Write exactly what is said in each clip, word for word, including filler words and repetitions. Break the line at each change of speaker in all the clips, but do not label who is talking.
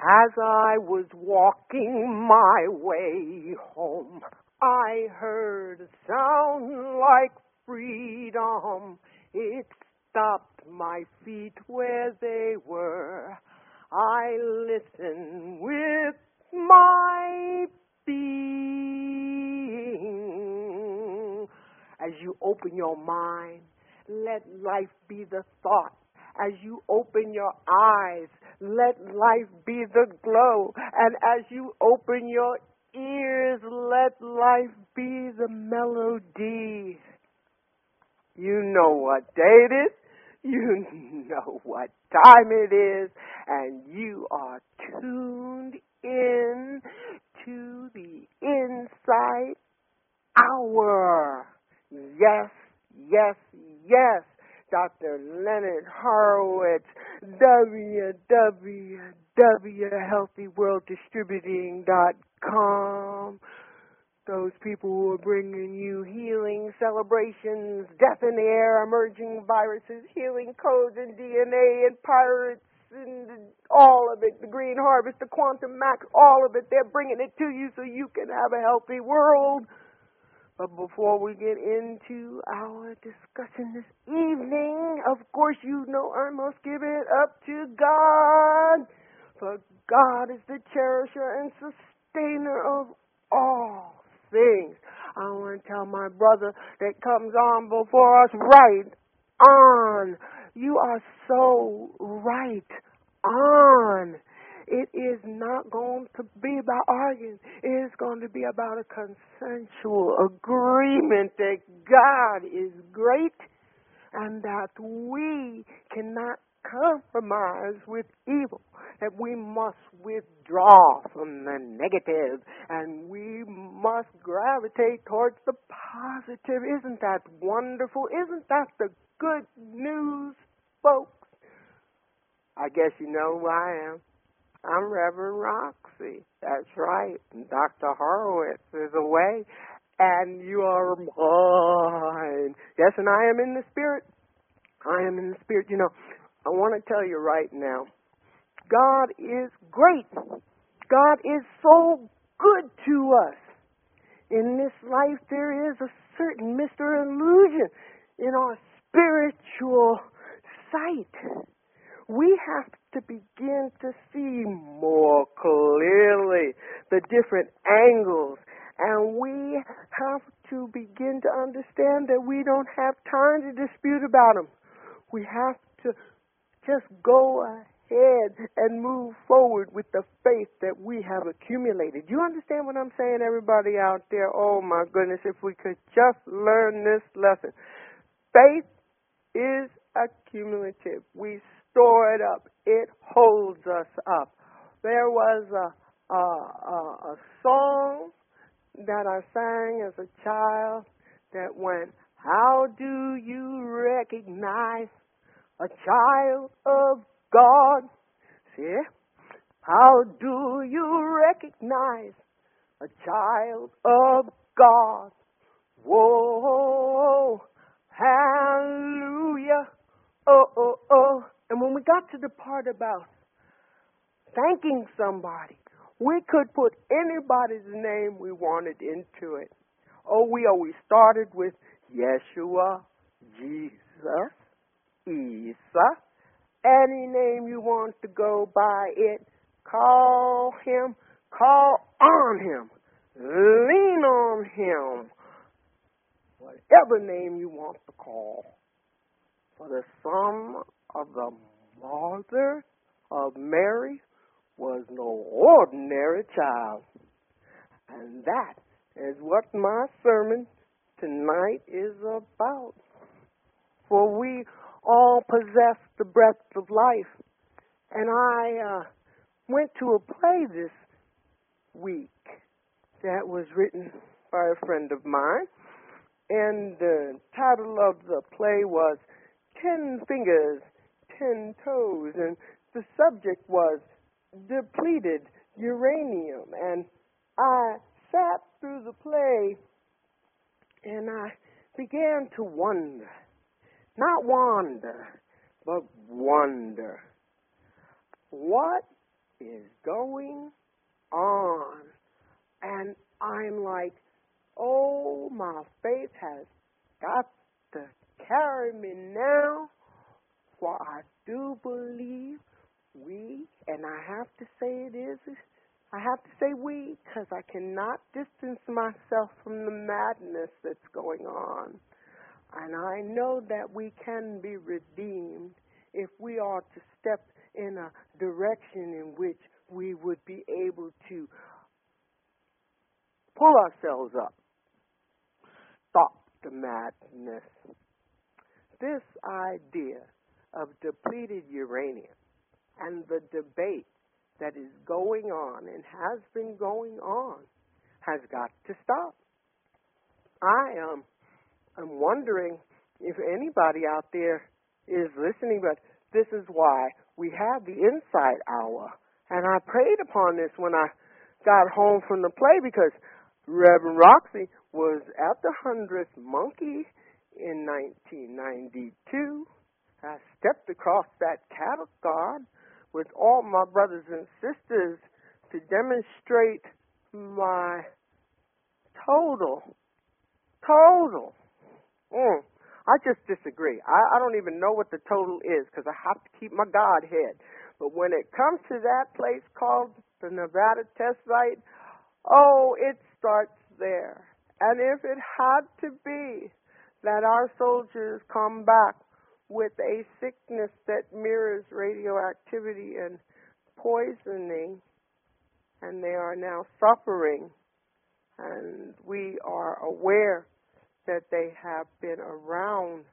As I was walking my way home, I heard a sound like freedom. It stopped my feet where they were. I listened with my being. As you open your mind, let life be the thought. As you open your eyes, let life be the glow. And as you open your ears, let life be the melody. You know what day it is. You know what time it is. And you are tuned in to the Insight Hour. Yes, yes, yes. Doctor Leonard Horowitz, w w w dot healthy world distributing dot com. Those people who are bringing you healing celebrations, death in the air, emerging viruses, healing codes and D N A and pirates and all of it, the green harvest, the quantum max, all of it. They're bringing it to you so you can have a healthy world. But before we get into our discussion this evening, of course you know I must give it up to God. For God is the cherisher and sustainer of all things. I want to tell my brother that comes on before us, right on. You are so right on. It is not going to be about arguing. It is going to be about a consensual agreement that God is great and that we cannot compromise with evil, that we must withdraw from the negative and we must gravitate towards the positive. Isn't that wonderful? Isn't that the good news, folks? I guess you know who I am. I'm Reverend Roxy. That's right. Doctor Horowitz is away, and you are mine. Yes, and I am in the spirit. I am in the spirit. You know, I want to tell you right now, God is great. God is so good to us. In this life, there is a certain mystery illusion in our spiritual sight. We have to begin to see more clearly the different angles, and we have to begin to understand that we don't have time to dispute about them. We have to just go ahead and move forward with the faith that we have accumulated. You understand what I'm saying, everybody out there? Oh, my goodness, if we could just learn this lesson. Faith is accumulative. We store it up. It holds us up. There was a, a, a, a song that I sang as a child that went, how do you recognize a child of God? See? How do you recognize a child of God? Whoa, hallelujah. Oh, oh, oh. And when we got to the part about thanking somebody, we could put anybody's name we wanted into it. Oh, we always started with Yeshua, Jesus, Isa. Any name you want to go by it, call him, call on him, lean on him. Whatever name you want to call. For the Son of the Mother of Mary was no ordinary child. And that is what my sermon tonight is about. For we all possess the breath of life. And I uh, went to a play this week that was written by a friend of mine. And the title of the play was Ten Fingers, Ten Toes. And the subject was depleted uranium. And I sat through the play and I began to wonder. Not wander, but wonder. What is going on? And I'm like, oh, my faith has got to carry me now, for I do believe we, and I have to say it is, I have to say we, because I cannot distance myself from the madness that's going on. And I know that we can be redeemed if we are to step in a direction in which we would be able to pull ourselves up, stop the madness. This idea of depleted uranium and the debate that is going on and has been going on has got to stop. I am I'm wondering if anybody out there is listening, but this is why we have the Insight Hour. And I prayed upon this when I got home from the play, because Reverend Roxy was at the hundredth Monkey in nineteen ninety-two. I stepped across that cattle guard with all my brothers and sisters to demonstrate my total, total, mm, I just disagree. I, I don't even know what the total is, because I have to keep my Godhead. But when it comes to that place called the Nevada Test Site, oh, it starts there. And if it had to be that our soldiers come back with a sickness that mirrors radioactivity and poisoning, and they are now suffering, and we are aware that they have been around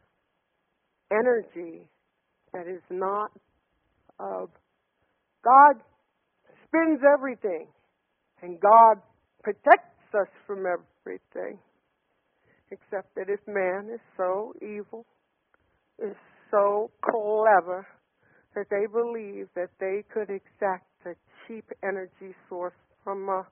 energy that is not of God. Spins everything, and God protects us from everything, except that if man is so evil, is so clever, that they believe that they could extract a cheap energy source from a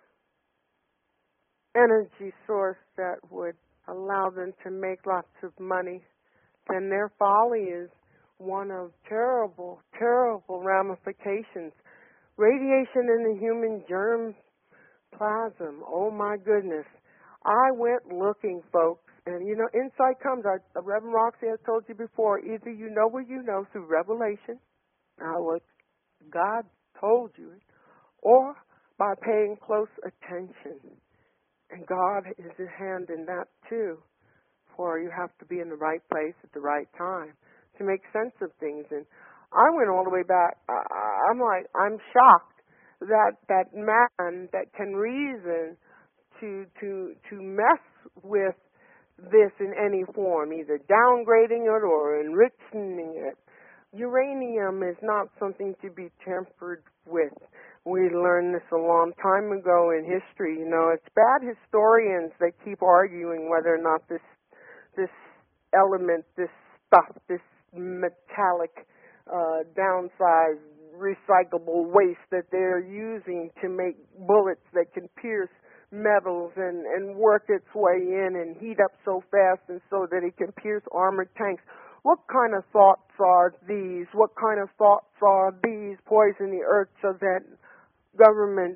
energy source that would allow them to make lots of money, then their folly is one of terrible, terrible ramifications. Radiation in the human germ plasm, oh my goodness. I went looking, folks, and you know, insight comes, our, Reverend Roxy has told you before, either you know what you know through revelation, uh, what God told you, or by paying close attention. And God is at hand in that too, for you have to be in the right place at the right time to make sense of things. And I went all the way back. I, I'm like, I'm shocked that that man that can reason to to to mess with this in any form, either downgrading it or enriching it. Uranium is not something to be tampered with. We learned this a long time ago in history. You know, it's bad historians that keep arguing whether or not this this element, this stuff, this metallic, uh, downsized, recyclable waste that they're using to make bullets that can pierce metals and, and work its way in and heat up so fast and so that it can pierce armored tanks. What kind of thoughts are these? What kind of thoughts are these? Poison the earth so that governments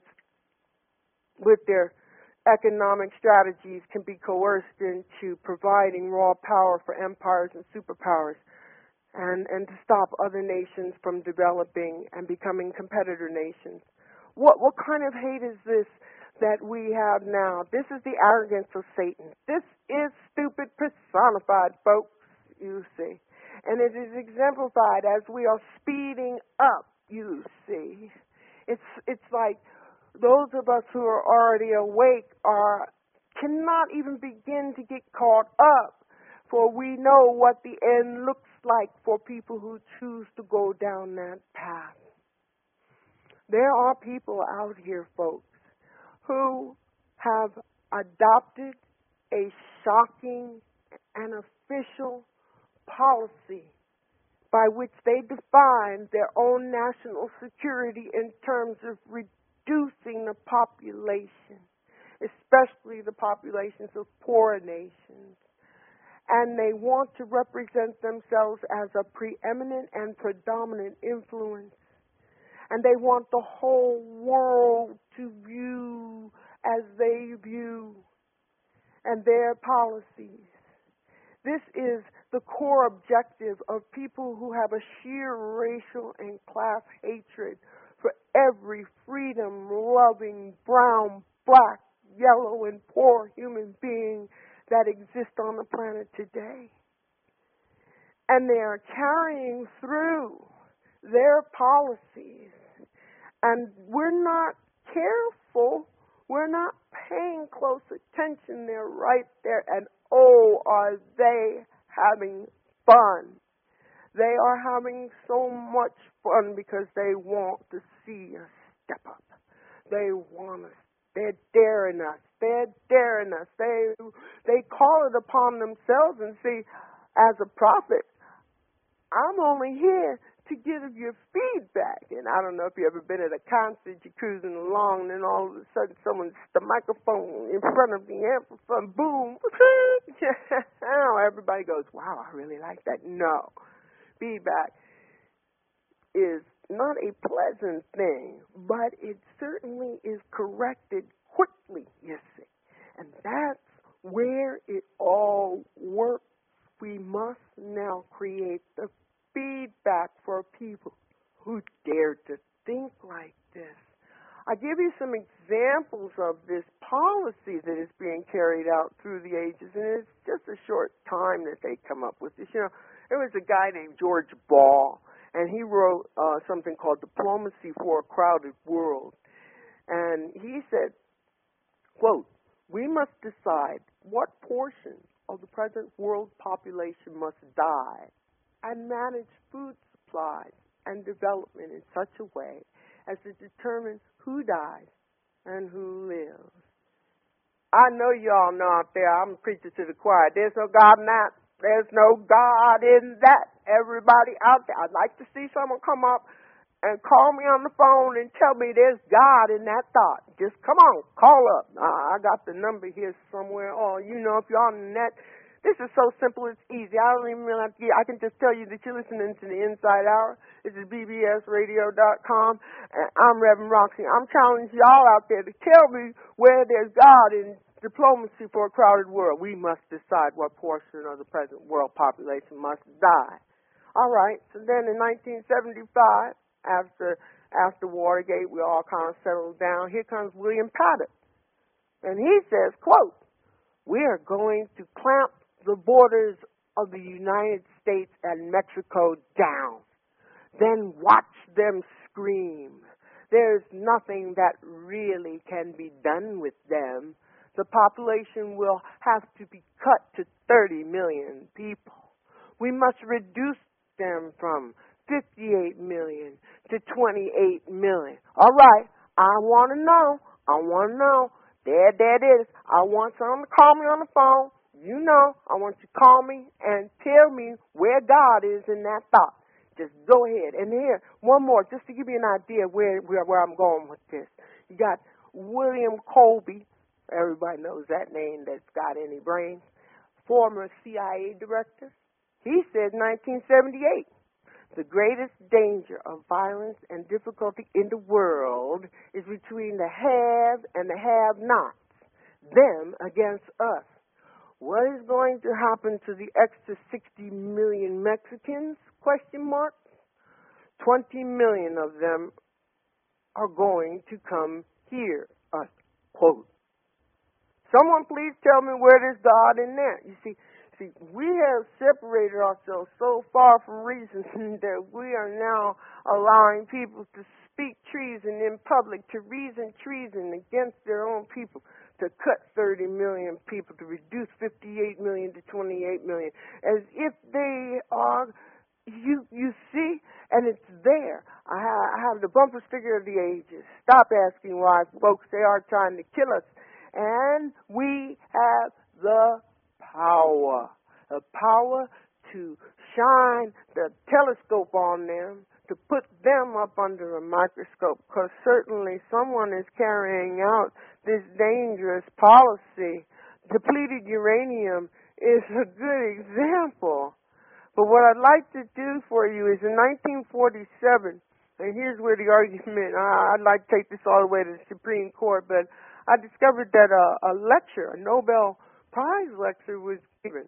with their economic strategies can be coerced into providing raw power for empires and superpowers, and, and to stop other nations from developing and becoming competitor nations. What what kind of hate is this that we have now? This is the arrogance of Satan. This is stupid personified, folks, you see. And it is exemplified as we are speeding up, you see. It's it's like those of us who are already awake are cannot even begin to get caught up, for we know what the end looks like for people who choose to go down that path. There are people out here, folks, who have adopted a shocking and official policy by which they define their own national security in terms of reducing the population, especially the populations of poorer nations. And they want to represent themselves as a preeminent and predominant influence. And they want the whole world to view as they view, and their policies. This is the core objective of people who have a sheer racial and class hatred for every freedom-loving brown, black, yellow, and poor human being that exists on the planet today. And they are carrying through their policies. And we're not careful, we're not paying close attention. They're right there, and oh, are they having fun. They are having so much fun because they want to see us step up. They want us. They're daring us. They're daring us. They, they call it upon themselves and say, as a prophet, I'm only here to give you feedback. And I don't know if you've ever been at a concert, you're cruising along, and then all of a sudden someone's the microphone in front of the amplifier, boom, everybody goes, wow, I really like that. No. Feedback is not a pleasant thing, but it certainly is corrected quickly, you see. And that's where it all works. We must now create the feedback for people who dare to think like this. I give you some examples of this policy that is being carried out through the ages, and it's just a short time that they come up with this. You know, there was a guy named George Ball, and he wrote uh, something called Diplomacy for a Crowded World. And he said, quote, "We must decide what portion of the present world population must die and manage food supplies and development in such a way as to determine who dies and who lives." I know y'all know out there, I'm preaching to the choir, there's no God in that. There's no God in that. Everybody out there, I'd like to see someone come up and call me on the phone and tell me there's God in that thought. Just come on, call up. Uh, I got the number here somewhere. Oh, you know, if you're on the net, this is so simple, it's easy. I don't even really have to get, I can just tell you that you're listening to the Inside Hour. This is B B S radio dot com, and I'm Reverend Roxy. I'm challenging y'all out there to tell me where there's God in diplomacy for a crowded world. We must decide what portion of the present world population must die. All right, so then in nineteen seventy-five, after after Watergate, we all kind of settled down. Here comes William Paddock, and he says, quote, "We are going to clamp the borders of the United States and Mexico down. Then watch them scream. There's nothing that really can be done with them. The population will have to be cut to thirty million people. We must reduce them from fifty-eight million to twenty-eight million. All right, I want to know. I want to know. There, there it is. I want someone to call me on the phone. You know, I want you to call me and tell me where God is in that thought. Just go ahead. And here, one more, just to give you an idea where, where, where I'm going with this. You got William Colby. Everybody knows that name that's got any brains. Former C I A director. He said in nineteen seventy-eight, "The greatest danger of violence and difficulty in the world is between the haves and the have-nots, them against us. What is going to happen to the extra sixty million Mexicans? Question mark. twenty million of them are going to come here." Unquote. Someone please tell me where there's God in there. You see, see, we have separated ourselves so far from reason that we are now allowing people to speak treason in public, to reason treason against their own people, to cut thirty million people, to reduce fifty-eight million to twenty-eight million, as if they are, you you see, and it's there. I have, I have the bumper sticker of the ages. Stop asking why, folks. They are trying to kill us. And we have the power, the power to shine the telescope on them, to put them up under a microscope, because certainly someone is carrying out this dangerous policy. Depleted uranium is a good example. But what I'd like to do for you is in nineteen forty-seven, And here's where the argument, I, I'd like to take this all the way to the Supreme Court, but I discovered that a, a lecture, a Nobel Prize lecture was given.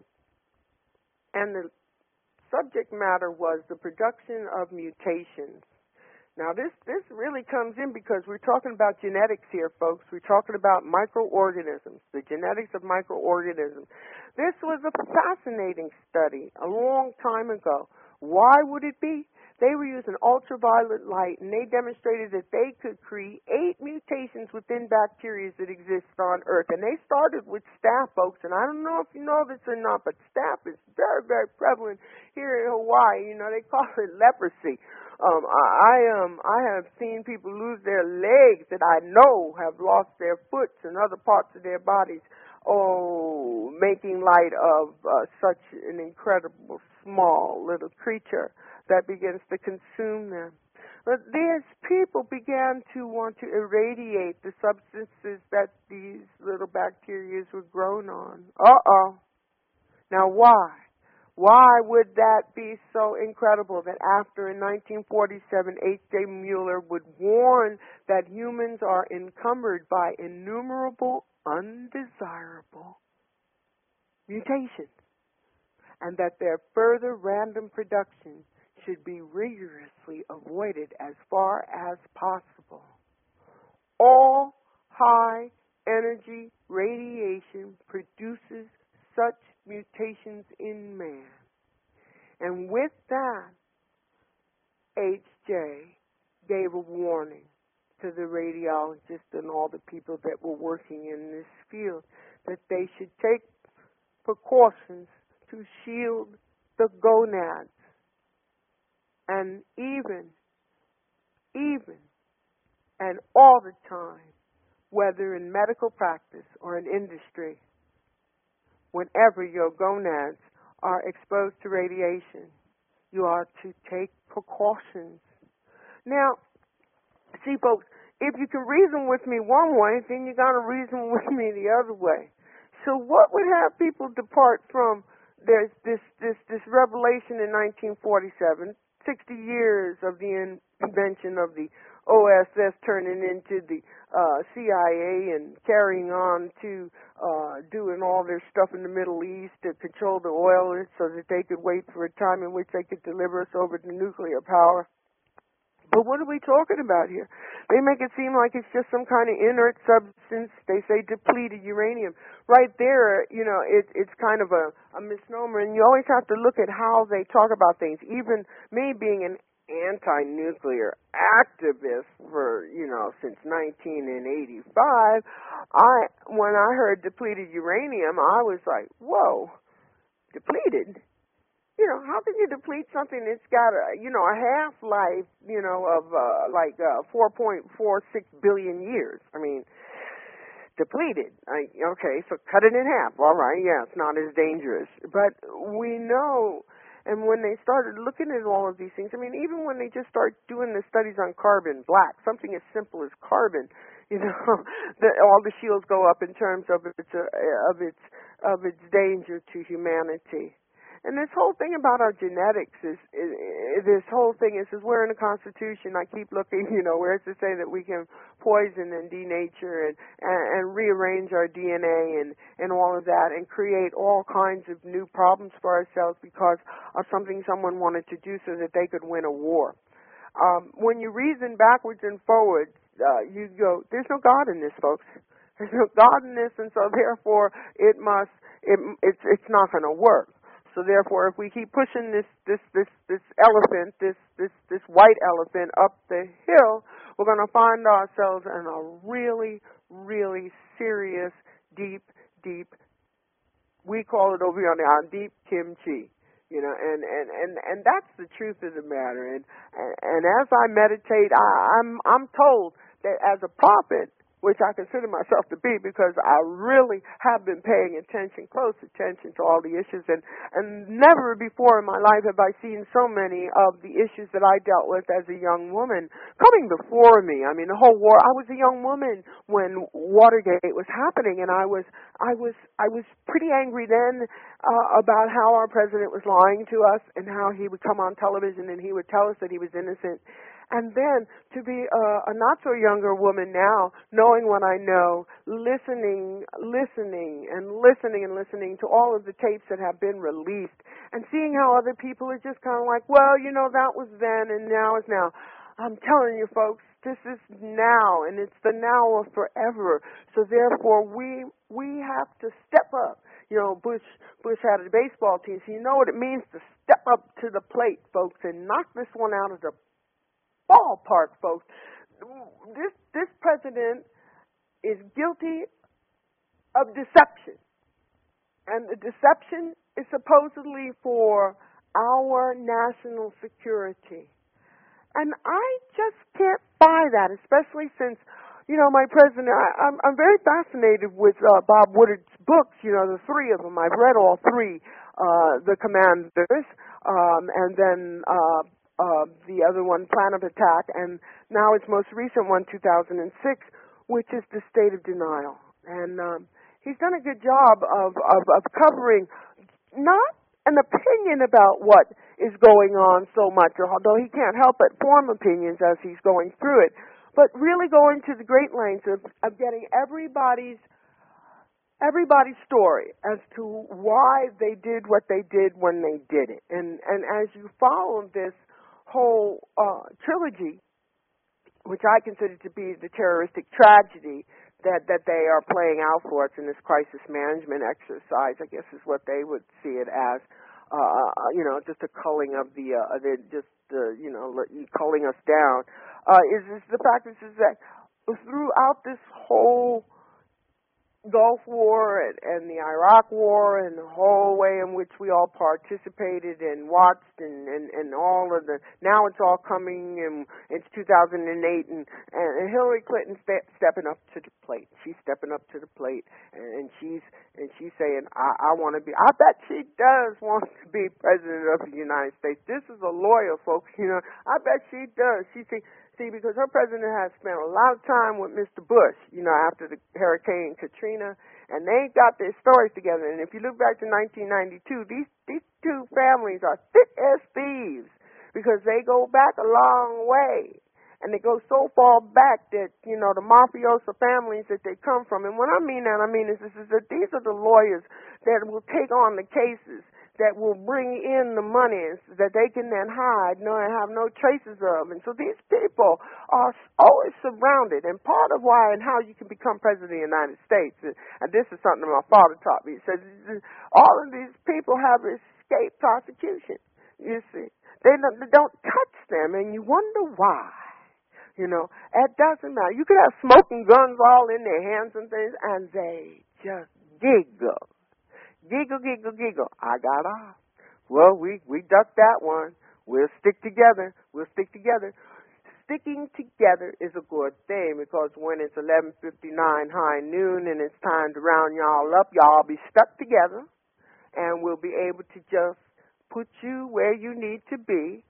And the subject matter was the production of mutations. Now, this, this really comes in because we're talking about genetics here, folks. We're talking about microorganisms, the genetics of microorganisms. This was a fascinating study a long time ago. Why would it be? They were using ultraviolet light, and they demonstrated that they could create mutations within bacteria that exist on Earth. And they started with staph, folks, and I don't know if you know this or not, but staph is very, very prevalent here in Hawaii. You know, they call it leprosy. Um, I, I um I have seen people lose their legs that I know have lost their foots and other parts of their bodies. Oh, making light of uh, such an incredible small little creature that begins to consume them. But these people began to want to irradiate the substances that these little bacteria were grown on. Uh-oh. Now why? Why would that be so incredible that after in nineteen forty-seven H J Mueller would warn that humans are encumbered by innumerable undesirable mutations and that their further random production should be rigorously avoided as far as possible. All high energy radiation produces such mutations in man. And with that, H J gave a warning to the radiologists and all the people that were working in this field that they should take precautions to shield the gonads. And even, even, and all the time, whether in medical practice or in industry, whenever your gonads are exposed to radiation, you are to take precautions. Now, see, folks, if you can reason with me one way, then you got to reason with me the other way. So what would have people depart from this, this, this, this revelation in nineteen forty-seven, sixty years of the invention of the O S S turning into the uh, C I A and carrying on to uh, doing all their stuff in the Middle East to control the oil so that they could wait for a time in which they could deliver us over to nuclear power. But what are we talking about here? They make it seem like it's just some kind of inert substance. They say depleted uranium. Right there, you know, it, it's kind of a, a misnomer, and you always have to look at how they talk about things. Even me being an anti-nuclear activist for, you know, since nineteen eighty-five, I when I heard depleted uranium, I was like, whoa, depleted? You know, how can you deplete something that's got a, you know, a half-life, you know, of uh, like uh, four point four six billion years? I mean, depleted. I, okay, so cut it in half. All right, yeah, it's not as dangerous. But we know, and when they started looking at all of these things, I mean, even when they just start doing the studies on carbon black, something as simple as carbon, you know, the, all the shields go up in terms of its uh, of its of its danger to humanity. And this whole thing about our genetics is, is, is this whole thing is, is we're in the Constitution. I keep looking, you know, where it's to say that we can poison and denature and, and, and rearrange our D N A and, and all of that and create all kinds of new problems for ourselves because of something someone wanted to do so that they could win a war. Um, when you reason backwards and forwards, uh, you go, there's no God in this, folks. There's no God in this, and so therefore it must, it, it's, it's not going to work. So therefore, if we keep pushing this this this this elephant, this this this white elephant up the hill, we're going to find ourselves in a really, really serious, deep, deep. We call it over here on the our deep kimchi, you know, and and and and that's the truth of the matter. And and, and as I meditate, I, I'm I'm told that as a prophet, which I consider myself to be because I really have been paying attention, close attention to all the issues, and, and never before in my life have I seen so many of the issues that I dealt with as a young woman coming before me. I mean, the whole war, I was a young woman when Watergate was happening, and I was, I was, I was pretty angry then uh, about how our president was lying to us and how he would come on television and he would tell us that he was innocent. And then to be a, a not-so-younger woman now, knowing what I know, listening, listening, and listening and listening to all of the tapes that have been released, and seeing how other people are just kind of like, well, you know, that was then and now is now. I'm telling you, folks, this is now, and it's the now of forever. So therefore, we we have to step up. You know, Bush Bush had a baseball team, so you know what it means to step up to the plate, folks, and knock this one out of the ballpark, folks. This this president is guilty of deception, and the deception is supposedly for our national security. And I just can't buy that, especially since, you know, my president, I, I'm, I'm very fascinated with uh, Bob Woodard's books, you know, the three of them. I've read all three, uh, The Commanders, um, and then uh, uh, the other one, Plan of Attack, and now its most recent one, two thousand six, which is The State of Denial. And um, he's done a good job of, of, of covering not an opinion about what is going on so much, although he can't help but form opinions as he's going through it, but really going to the great lengths of, of getting everybody's everybody's story as to why they did what they did when they did it. And and as you follow this whole uh, trilogy, which I consider to be the terroristic tragedy that, that they are playing out for us in this crisis management exercise, I guess is what they would see it as. Uh, you know, just a culling of the, uh, the just, uh, you know, culling us down, uh, is, is the fact is, is that throughout this whole Gulf War and, and the Iraq War and the whole way in which we all participated and watched and, and, and all of the, now it's all coming and it's two thousand eight and, and Hillary Clinton ste- stepping up to the plate. She's stepping up to the plate and, and she's and she's saying, I, I want to be, I bet she does want to be president of the United States. This is a lawyer, folks, you know. I bet she does. She thinks, see, because her president has spent a lot of time with Mister Bush, you know, after the Hurricane Katrina, and they got their stories together. And if you look back to nineteen ninety-two, these these two families are thick as thieves because they go back a long way. And they go so far back that, you know, the mafioso families that they come from. And when I mean that, I mean is, is that these are the lawyers that will take on the cases, that will bring in the monies that they can then hide, no, and have no traces of. And so these people are always surrounded. And part of why and how you can become president of the United States, and this is something my father taught me, he said, all of these people have escaped prosecution, you see. They don't, they don't touch them, and you wonder why. You know, it doesn't matter. You could have smoking guns all in their hands and things, and they just giggle. Giggle, giggle, giggle. I got off. Well, we, we ducked that one. We'll stick together. We'll stick together. Sticking together is a good thing because when it's eleven fifty-nine high noon and it's time to round y'all up, y'all be stuck together, and we'll be able to just put you where you need to be,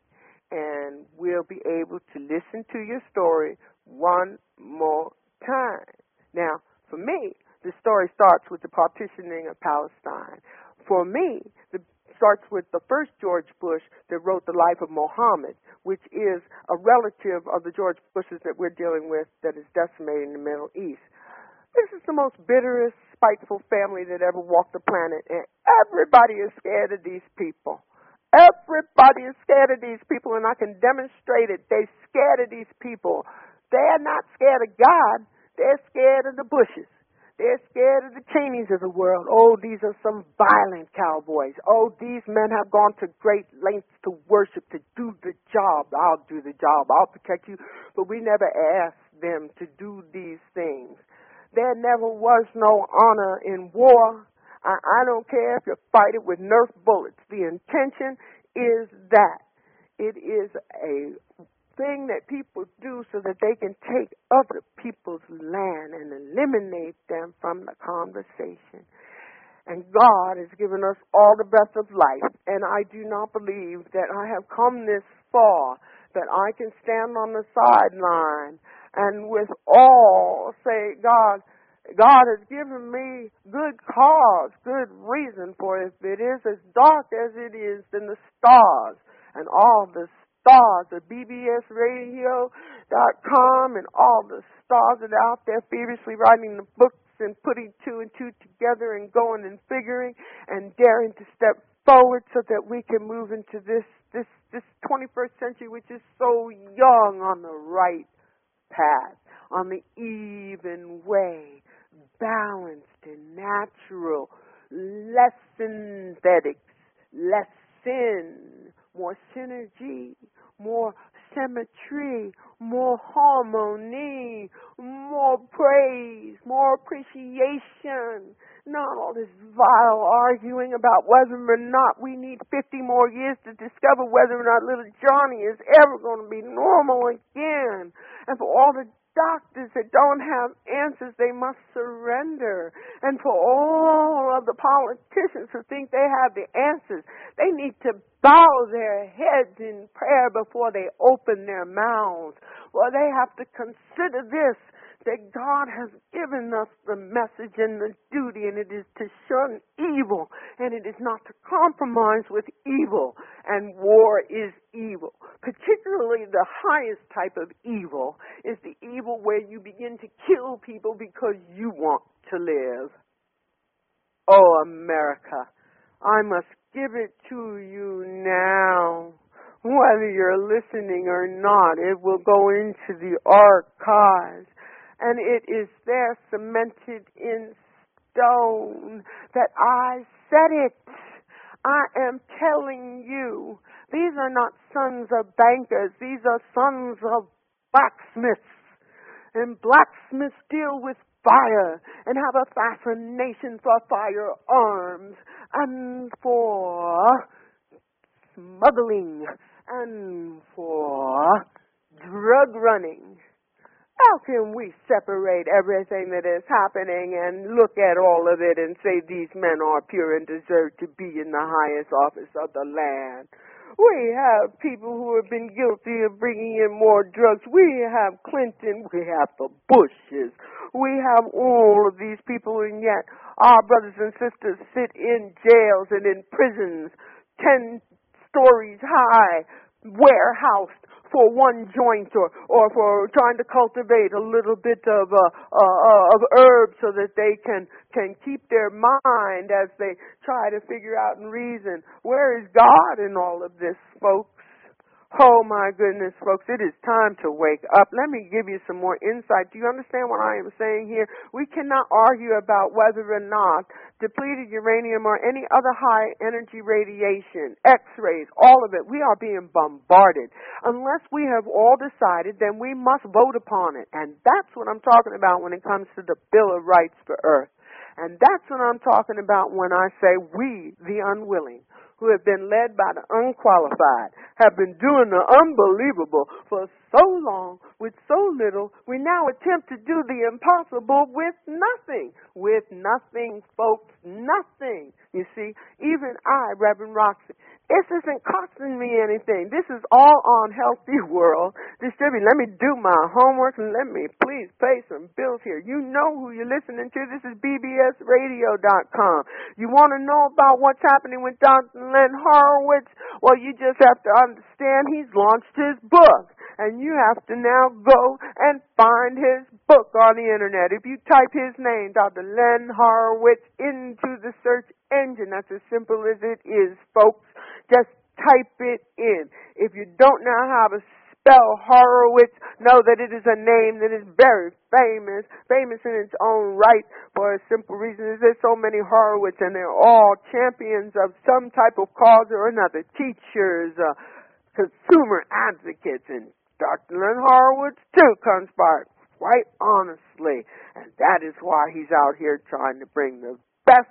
and we'll be able to listen to your story one more time. Now, for me, the story starts with the partitioning of Palestine. For me, it starts with the first George Bush that wrote The Life of Muhammad, which is a relative of the George Bushes that we're dealing with that is decimating the Middle East. This is the most bitterest, spiteful family that ever walked the planet, and everybody is scared of these people. Everybody is scared of these people, and I can demonstrate it. They're scared of these people. They're not scared of God. They're scared of the Bushes. They're scared of the Cheneys of the world. Oh, these are some violent cowboys. Oh, these men have gone to great lengths to worship, to do the job. I'll do the job. I'll protect you. But we never asked them to do these things. There never was no honor in war. I, I don't care if you fight it with Nerf bullets. The intention is that. It is a thing that people do so that they can take other people's land and eliminate them from the conversation. And God has given us all the breath of life, and I do not believe that I have come this far, that I can stand on the sideline and with all say, God, God has given me good cause, good reason for it. If it is as dark as it is, then the stars and all the stars of B B S radio dot com and all the stars that are out there feverishly writing the books and putting two and two together and going and figuring and daring to step forward so that we can move into this this this twenty-first century, which is so young, on the right path, on the even way, balanced and natural, less synthetics, less sin, more synergy, more symmetry, more harmony, more praise, more appreciation. Not all this vile arguing about whether or not we need fifty more years to discover whether or not little Johnny is ever going to be normal again. And for all the doctors that don't have answers, they must surrender. And for all of the politicians who think they have the answers, they need to bow their heads in prayer before they open their mouths. Well, they have to consider this, that God has given us the message and the duty, and it is to shun evil, and it is not to compromise with evil, and war is evil. Particularly the highest type of evil is the evil where you begin to kill people because you want to live. Oh, America, I must give it to you now. Whether you're listening or not, it will go into the archives. And it is there cemented in stone that I said it. I am telling you, these are not sons of bankers. These are sons of blacksmiths. And blacksmiths deal with fire and have a fascination for firearms and for smuggling and for drug running. How can we separate everything that is happening and look at all of it and say these men are pure and deserve to be in the highest office of the land? We have people who have been guilty of bringing in more drugs. We have Clinton. We have the Bushes. We have all of these people, and yet our brothers and sisters sit in jails and in prisons, ten stories high, warehoused for one joint, or, or for trying to cultivate a little bit of uh, uh, of herb so that they can, can keep their mind as they try to figure out and reason. Where is God in all of this, folks? Oh, my goodness, folks, it is time to wake up. Let me give you some more insight. Do you understand what I am saying here? We cannot argue about whether or not depleted uranium or any other high-energy radiation, X-rays, all of it, we are being bombarded. Unless we have all decided, then we must vote upon it. And that's what I'm talking about when it comes to the Bill of Rights for Earth. And that's what I'm talking about when I say we, the unwilling, who have been led by the unqualified, have been doing the unbelievable for so long with so little. We now attempt to do the impossible with nothing. With nothing, folks, nothing. You see, even I, Reverend Roxy, this isn't costing me anything. This is all on Healthy World Distribute. Let me do my homework and let me please pay some bills here. You know who you're listening to. This is B B S radio dot com. You want to know about what's happening with Doctor Len Horowitz? Well, you just have to understand he's launched his book. And you have to now go and find his book on the internet. If you type his name, Doctor Len Horowitz, into the search engine, that's as simple as it is, folks. Just type it in. If you don't know how to spell Horowitz, know that it is a name that is very famous, famous in its own right, for a simple reason is there's so many Horowitz, and they're all champions of some type of cause or another. Teachers, uh, consumer advocates, and Doctor Len Horowitz, too, comes by quite honestly. And that is why he's out here trying to bring the best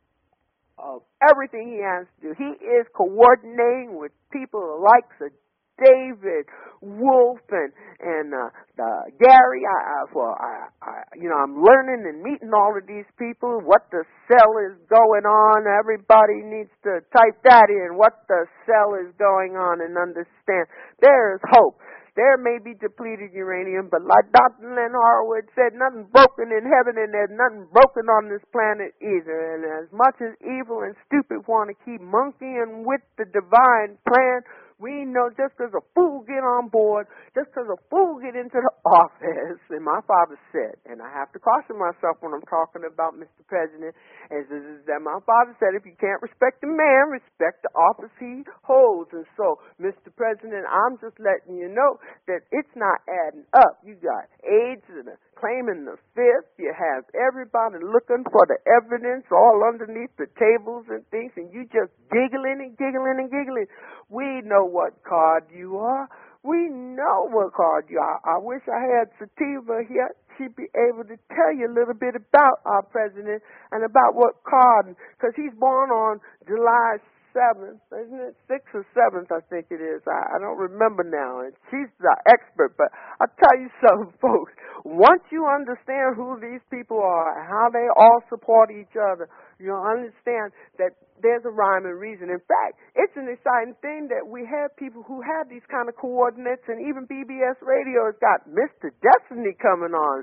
of everything he has to do. He is coordinating with people like Sir David Wolf and, and uh, uh, Gary. I, I, well, I, I, you know, I'm learning and meeting all of these people, what the cell is going on. Everybody needs to type that in, what the cell is going on, and understand there is hope. There may be depleted uranium, but like Doctor Len Horowitz said, nothing broken in heaven, and there's nothing broken on this planet either. And as much as evil and stupid want to keep monkeying with the divine plan, We know just because a fool get on board, just because a fool get into the office, and my father said, and I have to caution myself when I'm talking about Mister President, is, is that my father said, if you can't respect the man, respect the office he holds. And so, Mister President, I'm just letting you know that it's not adding up. You got AIDS and a claiming the fifth. You have everybody looking for the evidence all underneath the tables and things, and you just giggling and giggling and giggling. We know what card you are. We know what card you are. I wish I had Sativa here. She'd be able to tell you a little bit about our president and about what card, because he's born on July seventh, isn't it? sixth or seventh, I think it is. I, I don't remember now. And she's the expert. But I'll tell you something, folks. Once you understand who these people are and how they all support each other, you'll understand that there's a rhyme and reason. In fact, it's an exciting thing that we have people who have these kind of coordinates, and even B B S Radio has got Mister Destiny coming on.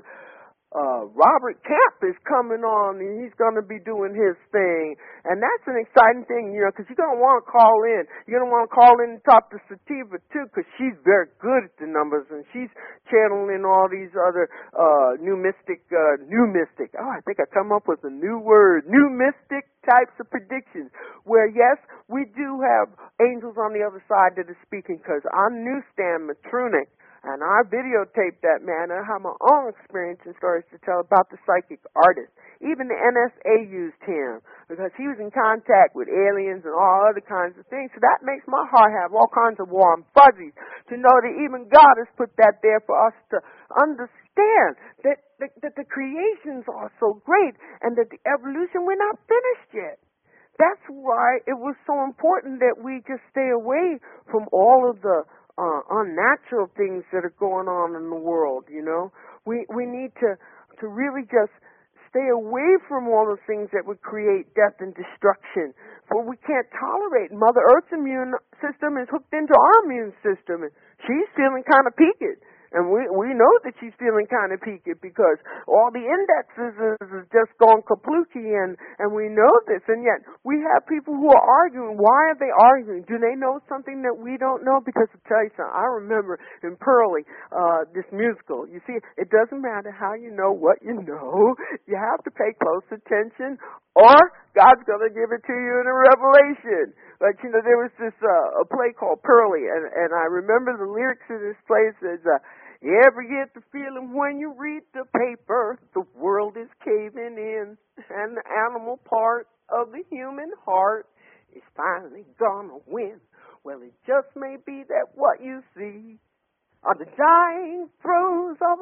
Uh, Robert Camp is coming on, and he's going to be doing his thing. And that's an exciting thing, you know, because you're going to want to call in. You're going to want to call in and talk to Sativa, too, because she's very good at the numbers, and she's channeling all these other uh, new mystic, uh, new mystic. Oh, I think I come up with a new word, new mystic types of predictions, where, yes, we do have angels on the other side that are speaking, because I'm Newsstand Matrunic. And I videotaped that man. I have my own experience and stories to tell about the psychic artist. Even the N S A used him because he was in contact with aliens and all other kinds of things. So that makes my heart have all kinds of warm fuzzies to know that even God has put that there for us to understand that, that, that the creations are so great and that the evolution, we're not finished yet. That's why it was so important that we just stay away from all of the Uh, unnatural things that are going on in the world, you know. We we need to, to really just stay away from all the things that would create death and destruction. For we can't tolerate. Mother Earth's immune system is hooked into our immune system, and she's feeling kind of peaked. And we we know that she's feeling kind of peaked because all the indexes is, is just gone kaplooky, and, and we know this. And yet we have people who are arguing. Why are they arguing? Do they know something that we don't know? Because I'll tell you something. I remember in Pearlie, uh, this musical. You see, it doesn't matter how you know what you know. You have to pay close attention, or God's going to give it to you in a revelation. But, you know, there was this uh, a play called Pearlie, and, and I remember the lyrics of this play says, uh, you ever get the feeling when you read the paper, the world is caving in, and the animal part of the human heart is finally gonna win. Well, it just may be that what you see are the dying throes of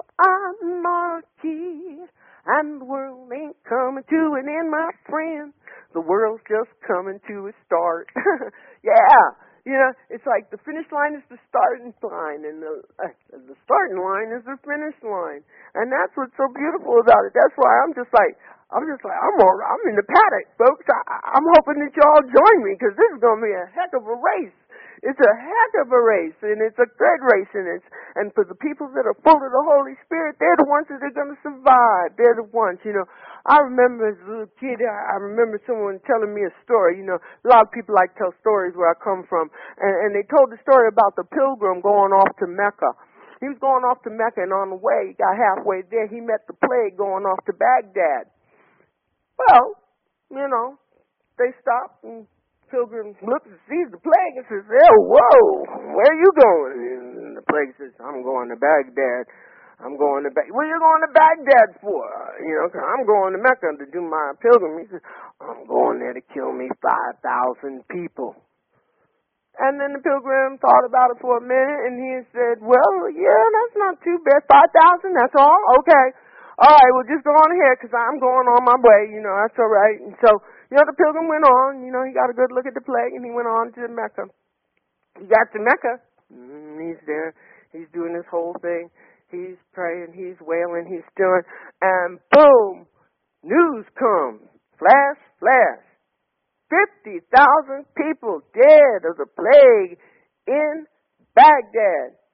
anarchy, and the world ain't coming to an end, my friend. The world's just coming to a start. Yeah, you know, it's like the finish line is the starting line, and the uh, the starting line is the finish line, and that's what's so beautiful about it. That's why I'm just like, I'm just like, I'm all, I'm in the paddock, folks. I, I'm hoping that y'all join me, because this is gonna be a heck of a race. It's a heck of a race, and it's a great race, and it's and for the people that are full of the Holy Spirit, they're the ones that are going to survive. They're the ones, you know. I remember as a little kid, I, I remember someone telling me a story. You know, a lot of people like to tell stories where I come from, and, and they told the story about the pilgrim going off to Mecca. He was going off to Mecca, and on the way, he got halfway there, he met the plague going off to Baghdad. Well, you know, they stopped and pilgrim looks and sees the plague and says, oh, whoa, where are you going? And the plague says, I'm going to Baghdad. I'm going to Baghdad. What are you going to Baghdad for? You know, 'cause I'm going to Mecca to do my pilgrim. He says, I'm going there to kill me five thousand people. And then the pilgrim thought about it for a minute, and he said, well, yeah, that's not too bad. five thousand, that's all? Okay. All right, well, just go on ahead, because I'm going on my way. You know, that's all right. And so, you know, the pilgrim went on. You know, he got a good look at the plague, and he went on to Mecca. He got to Mecca. Mm, he's there. He's doing this whole thing. He's praying. He's wailing. He's doing. And boom, news comes. Flash, flash. fifty thousand people dead of the plague in Baghdad.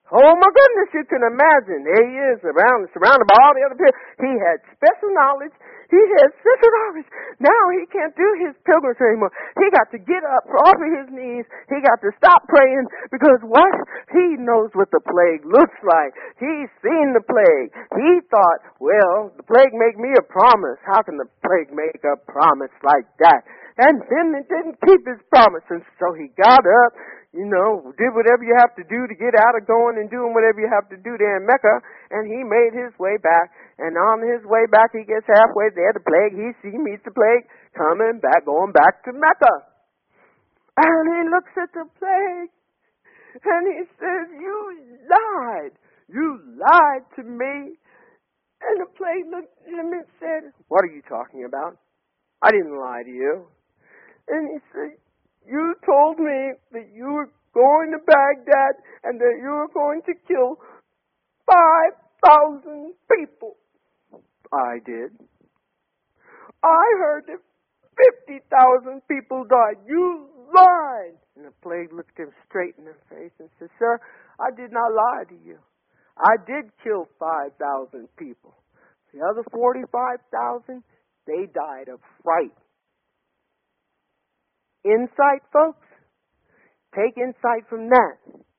Oh my goodness, you can imagine. There he is, around, surrounded by all the other people. He had special knowledge. He had special knowledge. Now he can't do his pilgrimage anymore. He got to get up off of his knees. He got to stop praying because what? He knows what the plague looks like. He's seen the plague. He thought, well, the plague made me a promise. How can the plague make a promise like that? And then it didn't keep his promise. And so he got up, you know, did whatever you have to do to get out of going and doing whatever you have to do there in Mecca. And he made his way back. And on his way back, he gets halfway there. The plague, he, he meets the plague coming back, going back to Mecca. And he looks at the plague. And he says, you lied. You lied to me. And the plague looked at him and said, what are you talking about? I didn't lie to you. And he said, you told me that you were going to Baghdad and that you were going to kill five thousand people. I did. I heard that fifty thousand people died. You lied. And the plague looked him straight in the face and said, sir, I did not lie to you. I did kill five thousand people. The other forty-five thousand, they died of fright. Insight, folks? Take insight from that.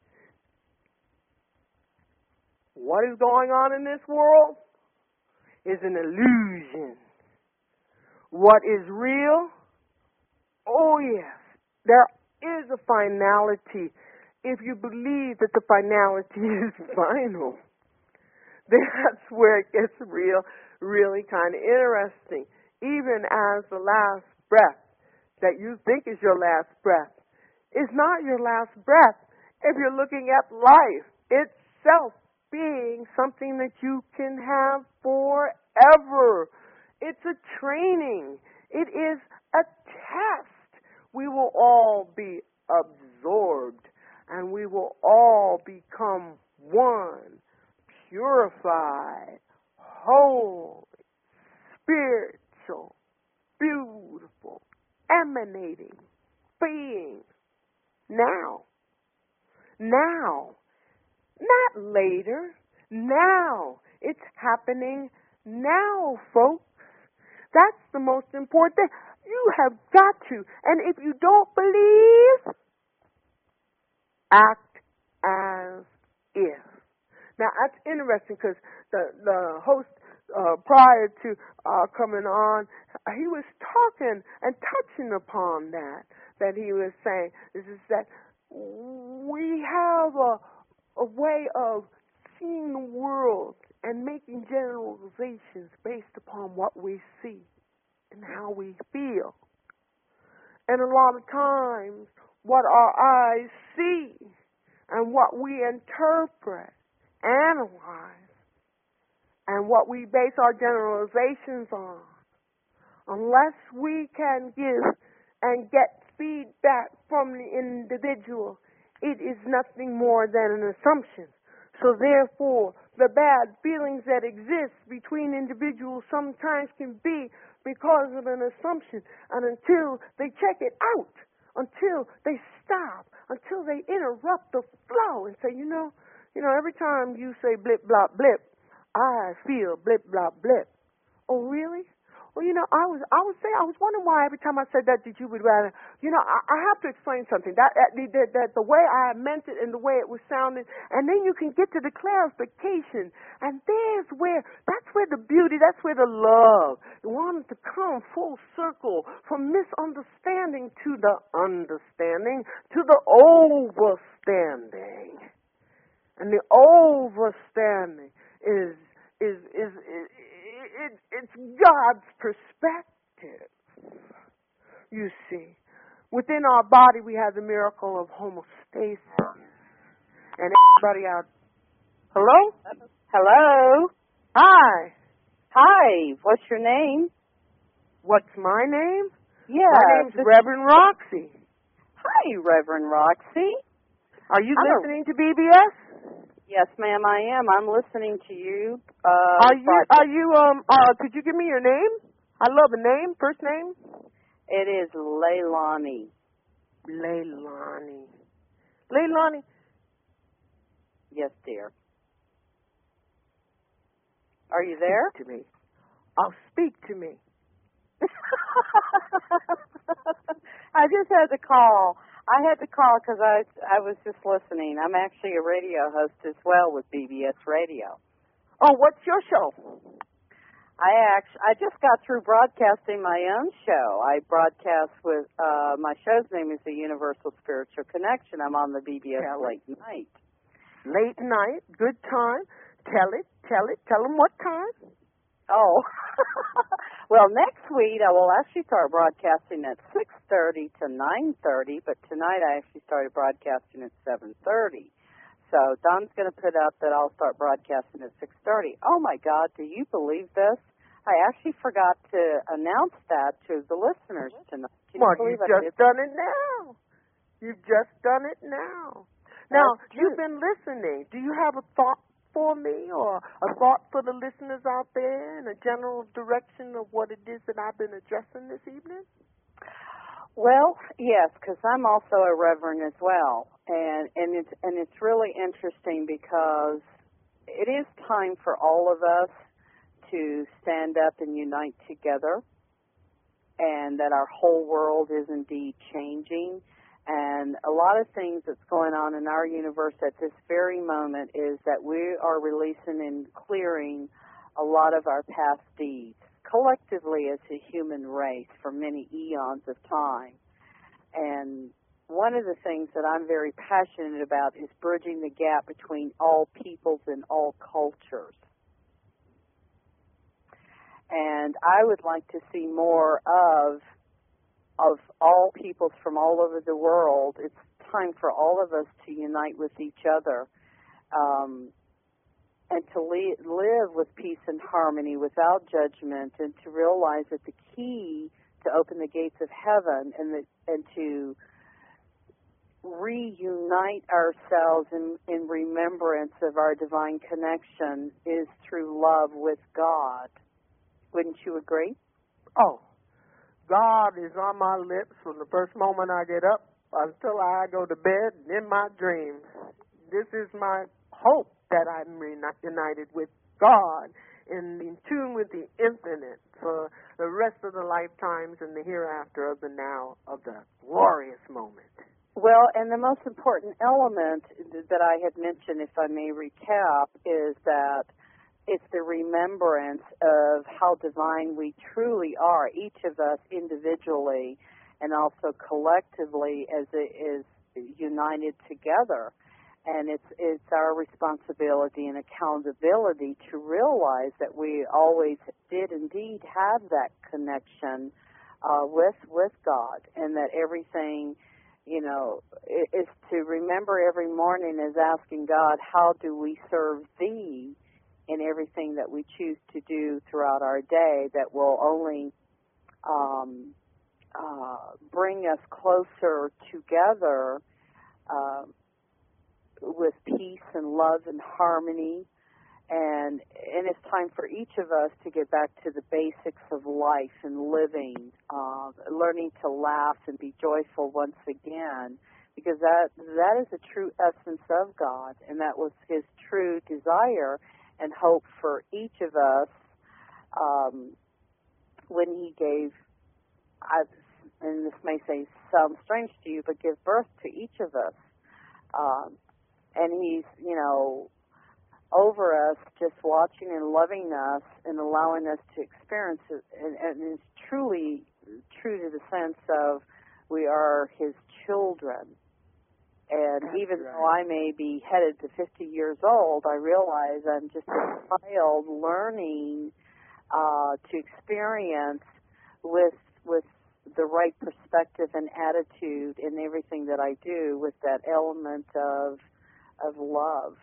What is going on in this world is an illusion. What is real? Oh, yes. There is a finality. If you believe that the finality is final, that's where it gets real, really kind of interesting. Even as the last breath that you think is your last breath is not your last breath if you're looking at life itself being something that you can have forever. It's a training. It is a test. We will all be absorbed and we will all become one, purified, holy, spiritual, beautiful, emanating being now. Now. Not later. Now. It's happening now, folks. That's the most important thing. You have got to. And if you don't believe, act as if. Now, that's interesting because the, the host Uh, prior to uh, coming on, he was talking and touching upon that, that he was saying, this is that we have a, a way of seeing the world and making generalizations based upon what we see and how we feel. And a lot of times, what our eyes see and what we interpret, analyze, and what we base our generalizations on, unless we can give and get feedback from the individual, it is nothing more than an assumption. So therefore, the bad feelings that exist between individuals sometimes can be because of an assumption. And until they check it out, until they stop, until they interrupt the flow and say, you know, you know, every time you say blip, blop, blip, I feel blip, blop, blip. Oh, really? Well, you know, I was, I was saying, I was wondering why every time I said that, that you would rather, you know, I, I have to explain something. That, that, that, that the way I meant it and the way it was sounding, and then you can get to the clarification. And there's where, that's where the beauty, that's where the love, you wanted to come full circle from misunderstanding to the understanding, to the overstanding. And the overstanding is, is, is, is It, it's God's perspective. You see, within our body we have the miracle of homeostasis. And everybody out. Hello?
Hello.
Hi.
Hi. What's your name?
What's my name?
Yeah.
My name's
this...
Reverend Roxy.
Hi, Reverend Roxy.
Are you
I'm
listening a... to B B S?
Yes, ma'am, I am. I'm listening to you. Uh,
are you, are you, um, uh, could you give me your name? I love a name, first name.
It is Leilani.
Leilani. Leilani,
Yes, dear. Are you there?
Speak to me. Oh, speak to me.
I just had to call. I had to call because I I was just listening. I'm actually a radio host as well with B B S Radio.
Oh, what's your show?
I actually I just got through broadcasting my own show. I broadcast with uh, my show's name is the Universal Spiritual Connection. I'm on the B B S
Tell
late
it.
night.
Late night, good time. Tell it, tell it, tell them what time.
Oh, well, next week I will actually start broadcasting at six thirty to nine thirty, but tonight I actually started broadcasting at seven thirty. So Don's going to put up that I'll start broadcasting at six thirty. Oh, my God, do you believe this? I actually forgot to announce that to the listeners tonight. Can
Well,
you believe
you've
I
just
did?
done it now. You've just done it now. Now,
That's
you've
true.
been listening. Do you have a thought for me or a thought for the listeners out there in a general direction of what it is that I've been addressing this evening?
Well, yes, because I'm also a reverend as well, and and it's and it's really interesting because it is time for all of us to stand up and unite together, and that our whole world is indeed changing. And a lot of things that's going on in our universe at this very moment is that we are releasing and clearing a lot of our past deeds, collectively as a human race for many eons of time. And one of the things that I'm very passionate about is bridging the gap between all peoples and all cultures. And I would like to see more of of all peoples from all over the world. It's time for all of us to unite with each other um, and to le- live with peace and harmony without judgment, and to realize that the key to open the gates of heaven and, the, and to reunite ourselves in, in remembrance of our divine connection is through love with God. Wouldn't you agree?
Oh, God is on my lips from the first moment I get up until I go to bed and in my dreams. This is my hope that I'm reunited with God and in tune with the infinite for the rest of the lifetimes and the hereafter of the now of the glorious moment.
Well, and the most important element that I had mentioned, if I may recap, is that it's the remembrance of how divine we truly are, each of us individually and also collectively as it is united together. And it's it's our responsibility and accountability to realize that we always did indeed have that connection uh, with with God, and that everything, you know, is to remember every morning is asking God, how do we serve Thee in everything that we choose to do throughout our day that will only um, uh, bring us closer together uh, with peace and love and harmony. And and it's time for each of us to get back to the basics of life and living, uh, learning to laugh and be joyful once again, because that that is the true essence of God, and that was His true desire and hope for each of us um, when He gave, I, and this may say sound strange to you, but give birth to each of us. Um, and He's, you know, over us, just watching and loving us and allowing us to experience it. And, and it's truly true to the sense of we are His children. And
That's
even
right.
though I may be headed to fifty years old, I realize I'm just a child learning uh, to experience with with the right perspective and attitude in everything that I do, with that element of of love.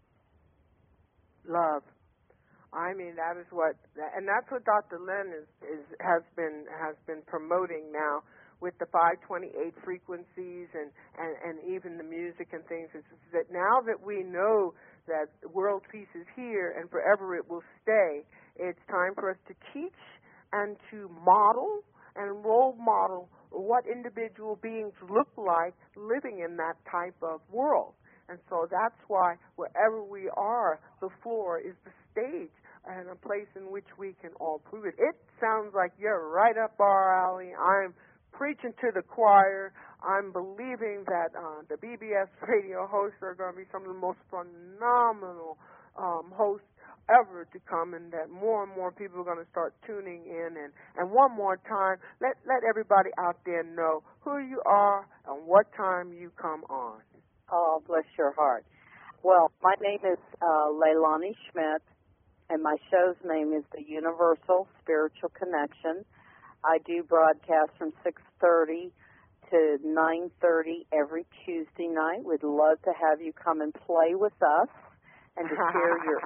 Love. I mean, that is what, and that's what Doctor Len is, is has been has been promoting now with the five twenty-eight frequencies and, and, and even the music and things. Is that now that we know that world peace is here and forever it will stay, it's time for us to teach and to model and role model what individual beings look like living in that type of world. And so that's why wherever we are, the floor is the stage and a place in which we can all prove it. It sounds like you're right up our alley. I'm preaching to the choir. I'm believing that uh, the B B S radio hosts are going to be some of the most phenomenal um, hosts ever to come, and that more and more people are going to start tuning in. And, and one more time, let, let everybody out there know who you are and what time you come on.
Oh, bless your heart. Well, my name is uh, Leilani Schmidt, and my show's name is The Universal Spiritual Connection. I do broadcast from six thirty to nine thirty every Tuesday night. We'd love to have you come and play with us and to share your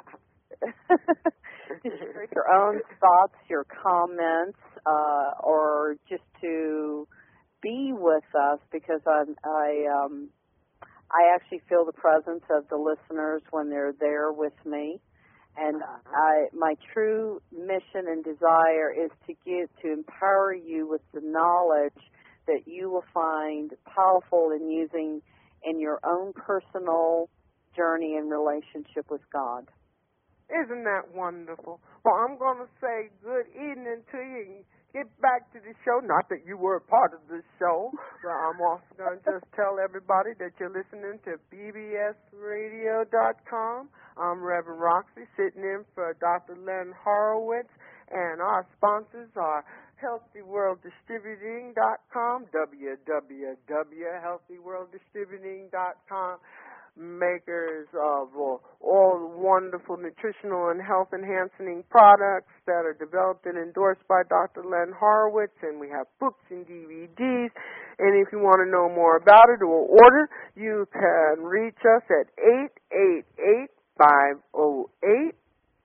to share your own thoughts, your comments, uh, or just to be with us, because I'm, I um, I actually feel the presence of the listeners when they're there with me. And I, my true mission and desire is to give, to empower you with the knowledge that you will find powerful in using in your own personal journey and relationship with God.
Isn't that wonderful? Well, I'm going to say good evening to you and get back to the show. Not that you were a part of this show, but I'm also going to just tell everybody that you're listening to B B S radio dot com. I'm Reverend Roxy, sitting in for Doctor Len Horowitz, and our sponsors are Healthy World Distributing dot com, w w w dot healthy world distributing dot com, makers of uh, all the wonderful nutritional and health-enhancing products that are developed and endorsed by Doctor Len Horowitz, and we have books and D V Ds. And if you want to know more about it or order, you can reach us at eight eight eight, five oh eight,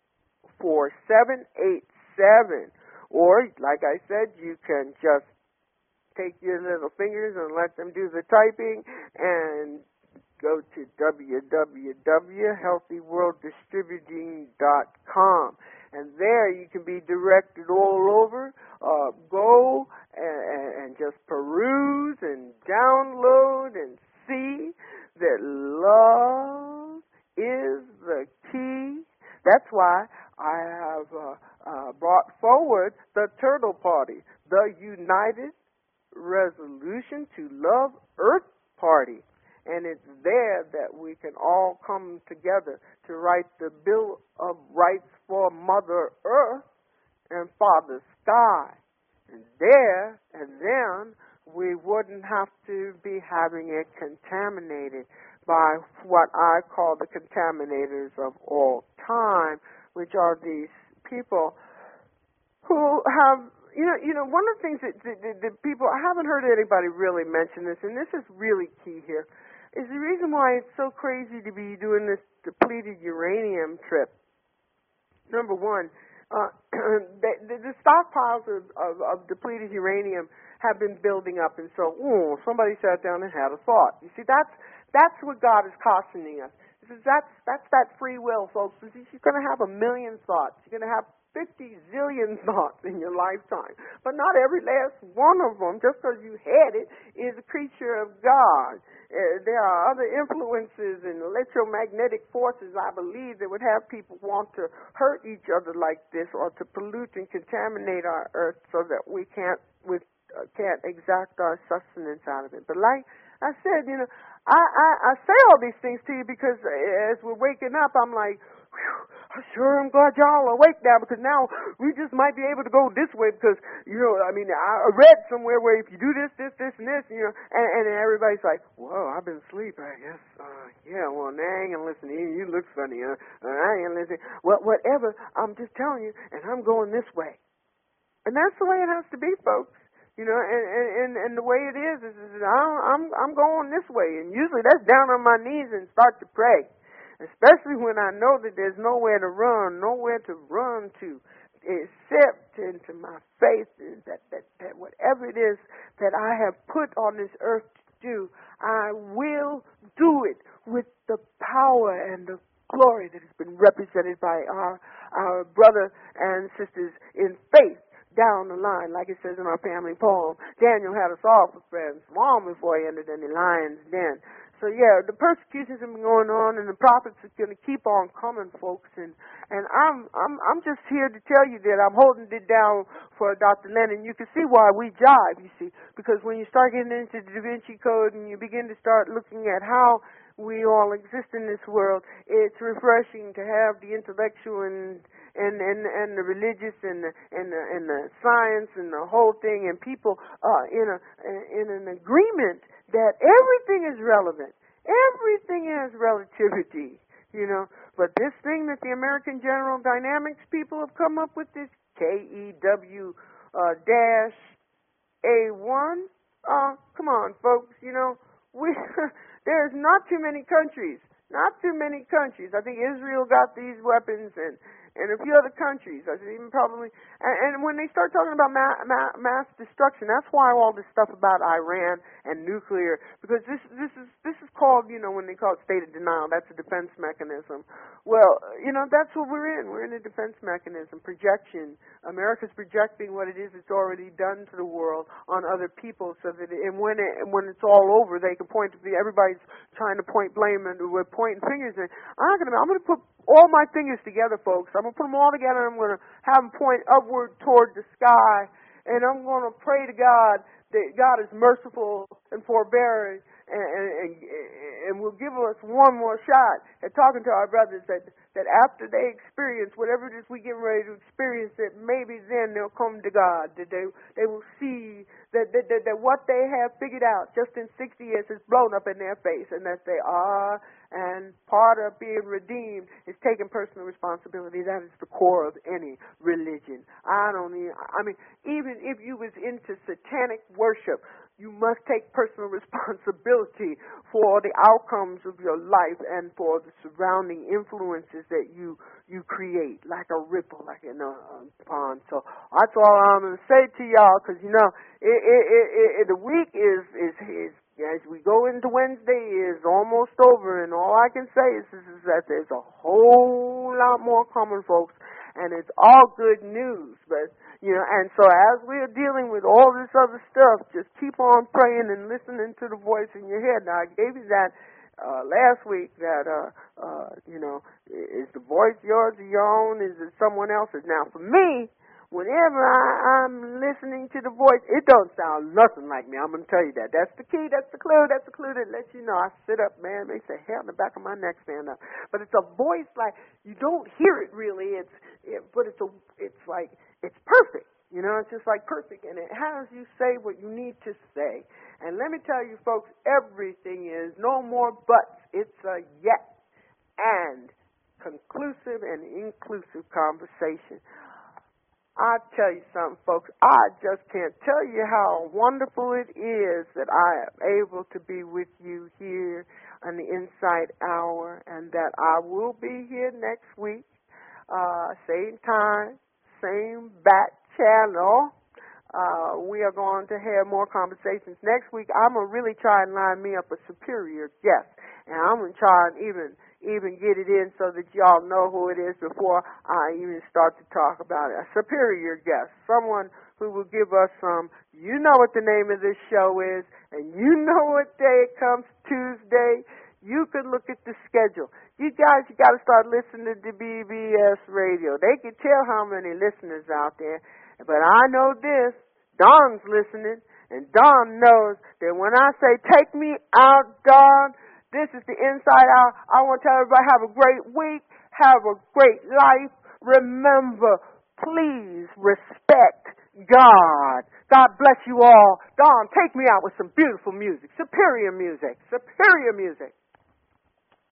four seven eight seven. Or, like I said, you can just take your little fingers and let them do the typing and go to w w w dot healthy world distributing dot com. And there you can be directed all over. Uh, go and, and just peruse and download and see that love is the key. That's why I have uh, uh, brought forward the Turtle Party, the United Resolution to Love Earth Party. And it's there that we can all come together to write the Bill of Rights for Mother Earth and Father Sky. And there and then we wouldn't have to be having it contaminated by what I call the contaminators of all time, which are these people who have, you know, you know, one of the things that the, the, the people, I haven't heard anybody really mention this, and this is really key here, is the reason why it's so crazy to be doing this depleted uranium trip. Number one, uh, the, the, the stockpiles of, of, of depleted uranium have been building up, and so, ooh, somebody sat down and had a thought. You see, that's that's what God is cautioning us. He says that's that's that free will, folks. You're going to have a million thoughts. You're going to have fifty zillion thoughts in your lifetime, but not every last one of them, just because you had it, is a creature of God. Uh, there are other influences and electromagnetic forces, I believe, that would have people want to hurt each other like this, or to pollute and contaminate our earth so that we can't with uh, can't exact our sustenance out of it. But like I said, you know, I, I, I say all these things to you because as we're waking up, I'm like, whew, I sure am glad y'all are awake now, because now we just might be able to go this way, because, you know, I mean, I read somewhere where if you do this, this, this, and this, you know, and, and everybody's like, whoa, I've been asleep, I guess. Uh, yeah, well, now I ain't going to listen to you. You look funny, huh? Uh, I ain't going to listen. Well, whatever, I'm just telling you, and I'm going this way. And that's the way it has to be, folks. You know, and, and, and the way it is, is, is I'm, I'm going this way. And usually that's down on my knees and start to pray. Especially when I know that there's nowhere to run, nowhere to run to, except into my faith, that, that, that whatever it is that I have put on this earth to do, I will do it with the power and the glory that has been represented by our, our brothers and sisters in faith. Down the line, like it says in our family poem, Daniel had a sorrowful friends long before he entered any lion's den. So yeah, the persecutions have been going on, and the prophets are going to keep on coming, folks. And and I'm I'm I'm just here to tell you that I'm holding it down for Doctor Lennon. You can see why we jive. You see, because when you start getting into the Da Vinci Code and you begin to start looking at how we all exist in this world, it's refreshing to have the intellectual and and and, and the religious and the, and the, and the science and the whole thing, and people uh, in a in an agreement that everything is relevant. Everything has relativity, you know. But this thing that the American General Dynamics people have come up with, this K E W uh, dash A one, uh, come on, folks, you know, we there's not too many countries, not too many countries. I think Israel got these weapons, and and a few other countries. I think even probably, and, and when they start talking about ma- ma- mass destruction, that's why all this stuff about Iran and nuclear, because this this is this is called, you know, when they call it state of denial, that's a defense mechanism. Well, you know, that's what we're in. We're in a defense mechanism, projection. America's projecting what it is it's already done to the world on other people, so that it, and when it, when it's all over, they can point to the everybody's trying to point blame and we're pointing fingers. And I'm not gonna I'm gonna put all my fingers together, folks. I'm going to put them all together, and I'm going to have them point upward toward the sky, and I'm going to pray to God that God is merciful and forbearing, and, and, and will give us one more shot at talking to our brothers, that, that after they experience whatever it is we get ready to experience, that maybe then they'll come to God, that they, they will see that, that, that, that what they have figured out just in sixty years is blown up in their face, and that they are. And part of being redeemed is taking personal responsibility. That is the core of any religion. I don't even, I mean, even if you was into satanic worship, you must take personal responsibility for the outcomes of your life and for the surrounding influences that you you create, like a ripple, like in a, a pond. So that's all I'm going to say to y'all, because, you know, it, it, it, it, the week is, is, is as we go into Wednesday, is almost over, and all I can say is, is, is that there's a whole lot more coming, folks, and it's all good news. But, you know, and so as we are dealing with all this other stuff, just keep on praying and listening to the voice in your head. Now, I gave you that uh, last week, that, uh, uh, you know, is the voice yours or your own? Is it someone else's? Now, for me, whenever I, I'm listening to the voice, it don't sound nothing like me. I'm going to tell you that. That's the key. That's the clue. That's the clue that lets you know. I sit up, man. They say, hair on the back of my neck stand up. But it's a voice like, you don't hear it really. It's, it, but it's a, it's like, it's perfect. You know, it's just like perfect. And it has you say what you need to say. And let me tell you, folks, everything is no more buts. It's a yes and conclusive and inclusive conversation. I tell you something, folks, I just can't tell you how wonderful it is that I am able to be with you here on the Insight Hour, and that I will be here next week, uh, same time, same bat channel. Uh, we are going to have more conversations next week. I'm going to really try and line me up a superior guest, and I'm going to try and even even get it in so that y'all know who it is before I even start to talk about it. A superior guest, someone who will give us some, you know what the name of this show is, and you know what day it comes, Tuesday. You can look at the schedule. You guys, you got to start listening to B B S Radio. They can tell how many listeners out there, but I know this, Don's listening, and Don knows that when I say, take me out, Don, this is the Inside Out. I want to tell everybody, have a great week. Have a great life. Remember, please respect God. God bless you all. Don, take me out with some beautiful music. Superior music. Superior music.